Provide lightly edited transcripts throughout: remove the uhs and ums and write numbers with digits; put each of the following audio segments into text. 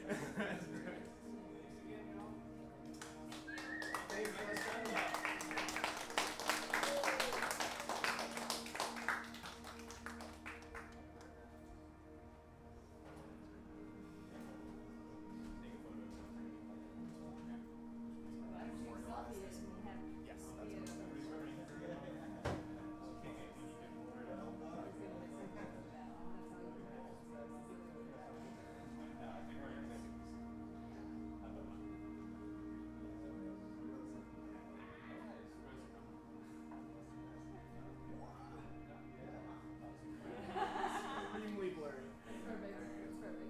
Extremely blurry. It's perfect.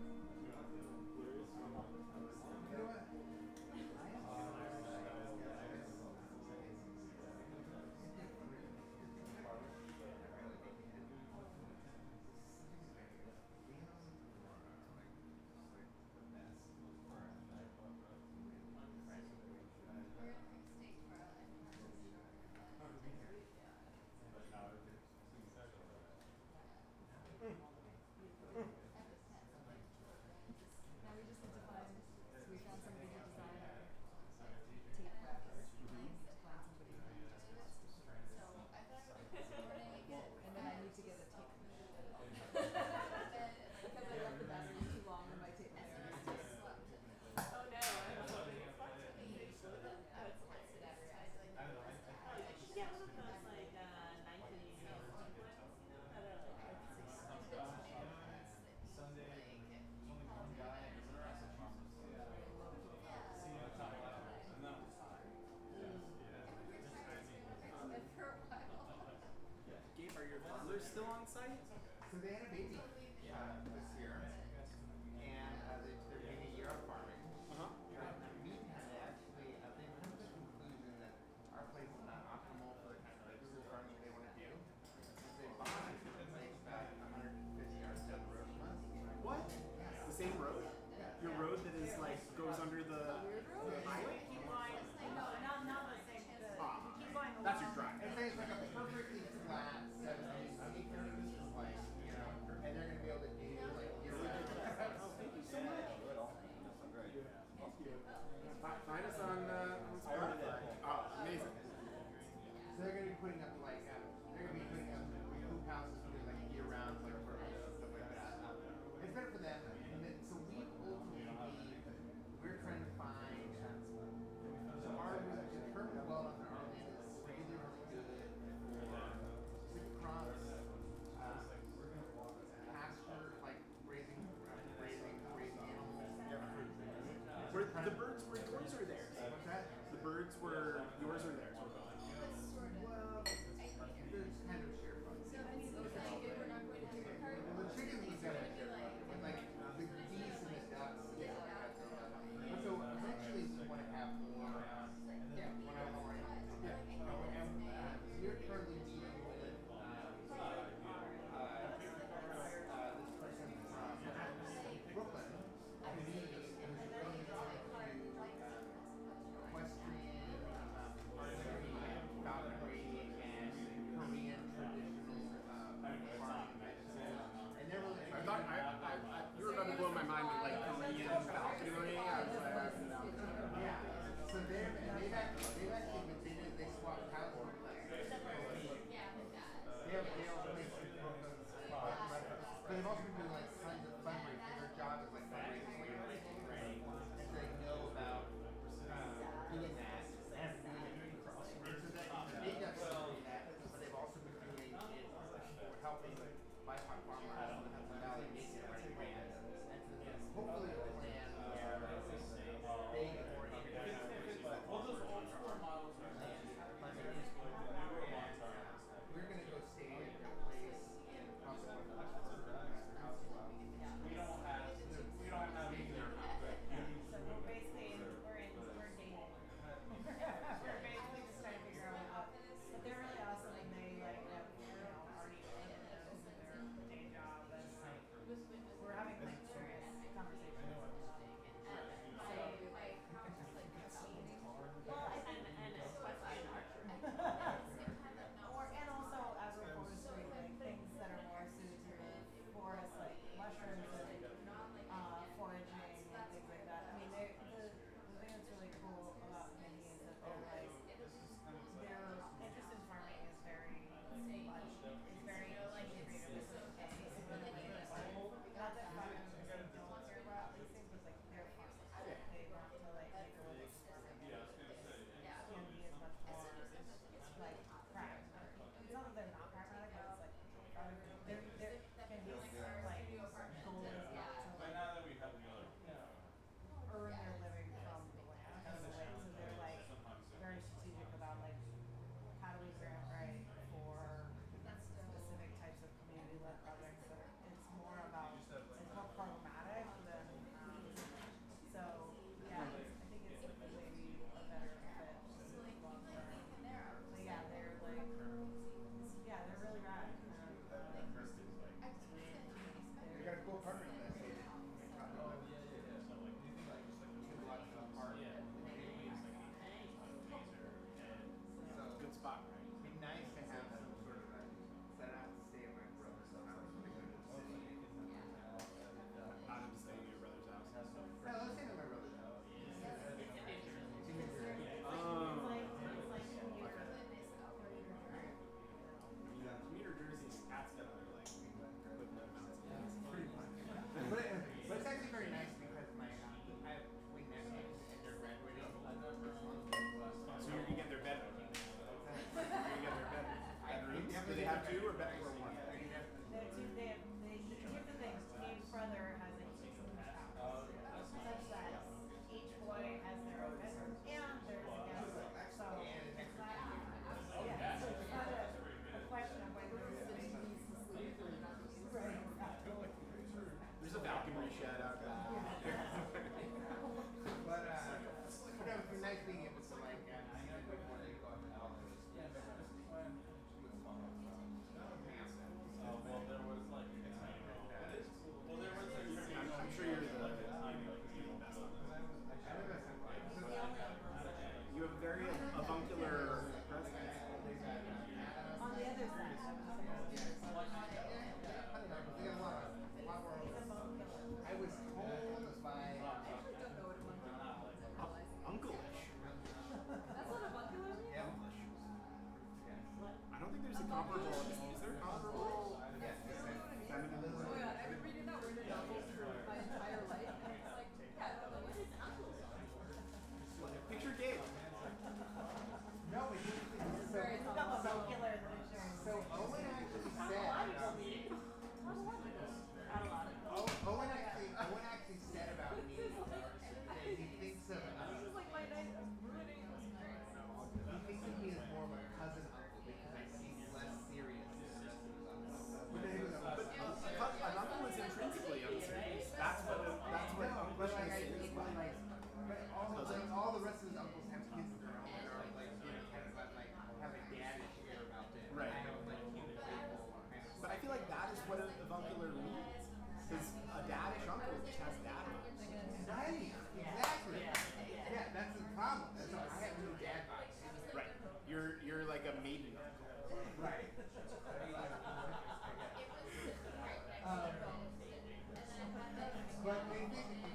Now we just need to find, so we found somebody who designed our tape racks. Nice to find somebody who just wants to and then I need to get a tape measure. Because I left the battery too long in my tape measure. Oh no, I don't know. Yeah, one of those like 19 ones, you know, that are like 6. Gabe, are your toddlers still on site? So they had a baby this year, and they're getting a year of farming. But in the meantime, they actually they've come to the conclusion that our place is not optimal for the kind of regular farming they want to do. So they bought a place about 150 yards down the road from us. What? The same road? Your road that is like goes under the highway? Keep going. No, not the same. Keep going along. That's your drive. It's like a perfectly flat 17 acres, like, you know, and they're going to be able to do like year-round. Thank you so much. Find us on Spotify. Oh, amazing. So they're going to be putting up like they're going to be putting up hoop houses and doing like year-round like purpose and stuff like that. It's better for them. And then, so we ultimately we're trying to find so our the permanent well on our land is really good for crops, pasture, like raising animals. Were the birds were yours or theirs? What's that? The birds were yours or theirs? Well, there's kind of share fun. So if we're not going to do a card, Well, the chickens we got to share fun. And like the geese and the ducks. So eventually we want to have more. When I'm more. We're currently meeting with this person from Brooklyn. Equestrian, archery, falconry, and Korean traditional farming medicine. And they're really I thought you were about to blow my mind with like Korean falconry. I was like, yeah. So they've actually they swap cows for they also make but they've also been doing like tons of fundraising. Their job is like fundraising, and so they know about doing that and doing it across. So they've got some of that, but they've also been doing it for helping BIPOC farmers in the Hudson Valley make the right land. And so hopefully the land they or all those old store models are land. We're going to go stay at their place in Prospect,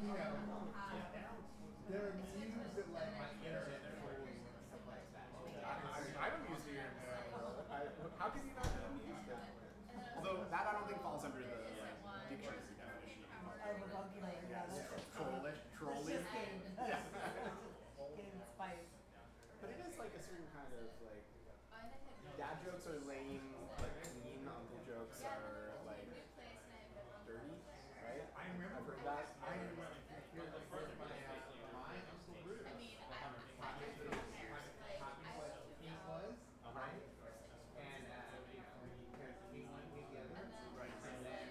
you know, there are news that like my internet trolls and stuff like that. I'm amused to hear how can you not be amused then? Although that I don't think falls under the dictionary definition. vocabulary. Yeah, that's Trollish, trolling. It's just getting, Yeah. getting spice. But it is like a certain kind of like dad jokes are lame, like mean uncle jokes are like dirty, right? I remember I've heard that. I remember my uncle Bruce. Poppy was he was, right? And because he wanted to get the other, Right. and then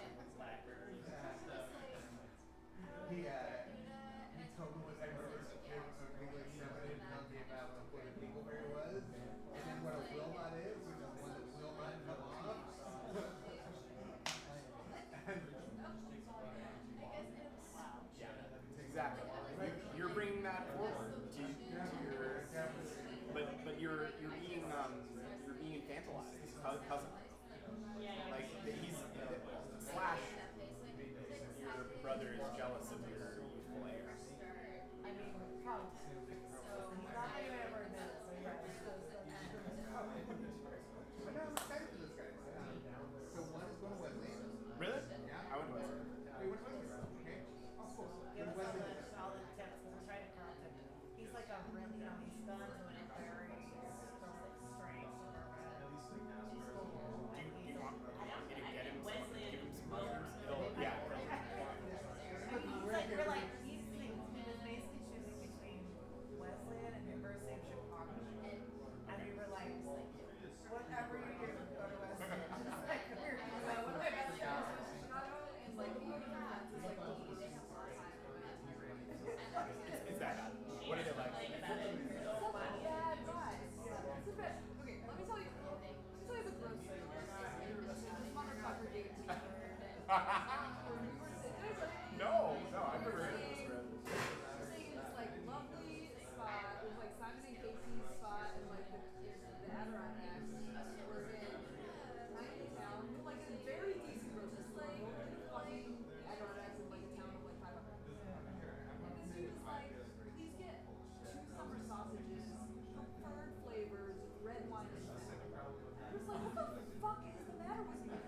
he told me was there was a big like somebody told me about what a dingleberry was, and then what a wilmot is, which is one that wilmot cut off. Exactly. You're bringing that forward to your, but you're being infantilized. His cousin. Like he's slash your brother is jealous of your youthful air. I mean, probably. So he's not going to ever admit it, so yeah. But no, I'm excited for this guy. So one is going to Wesleyan. Really? Yeah. I went to Western. Hey, which one is it? Okay. Oh, cool. Give Good us Wesleyan. all the tips, because we're trying to corrupt him. He's like a really, he's gone to an very strange suburban school. Do And you want me to get him some, give him some Well, mushrooms? Yeah. He's like, he was basically choosing between Wesleyan and University of Chicago. And we were like, whatever you do, go to Wesleyan. Just like, we're one of my best friends was in Chicago, and like, he was like, It's that bad. What did it like? so funny. Bad vibes. It's a bit. Okay, let me tell you. Let me tell you the gross thing. This motherfucker gave it to me. When we were sitting. No, I've never heard of this, bro. Saying this like lovely spot. It was like Simon and Casey's spot and like the Adirondacks. We're in a tiny town, but like a very decent grocery store. Fucking Adirondacks is like a town of like 500. And this dude was like, please get 2 summer sausages, preferred flavors, red wine and shit. I was like, what the fuck is the matter with you?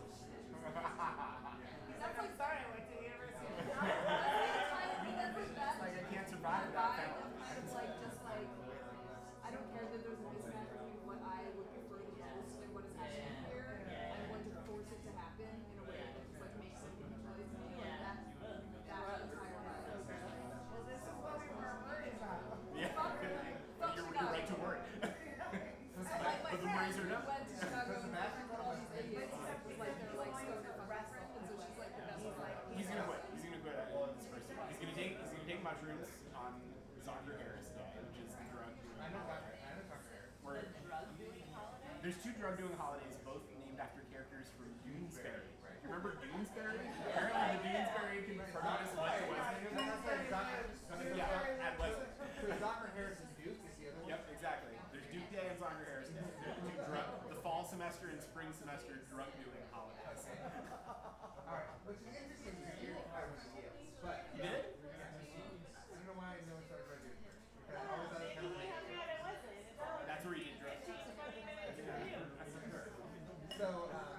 That's like, Sorry, I went to the University of that's like that. Like I can't survive that Vibe family. of kind of like just like I don't care that there's a mismatch between what I would prefer the most and what is happening here. I want to force it to happen in a way that just like makes it enjoys me. Like that entire vibe. Well, this is what we were worried about. Yeah. You're right to worry. Like my But the friend worries are who done. went to Chicago and met all these idiots was like they're like stoner fucking friends, and so she's like the best one. He's gonna quit. He's gonna quit this first year. He's gonna take mushrooms on Zonger Harris Day, which is the drug. I know Dr. Harris. Where there's 2 drug doing holidays, both named after characters from Doonesbury. You remember Doonesbury? Apparently the Doonesbury protagonist went to Wesleyan. Yeah, at Wesleyan. So Dr. Harris and Duke is the other one? Yep, exactly. There's Duke Day and Zonger Harris Day. The fall semester and spring semester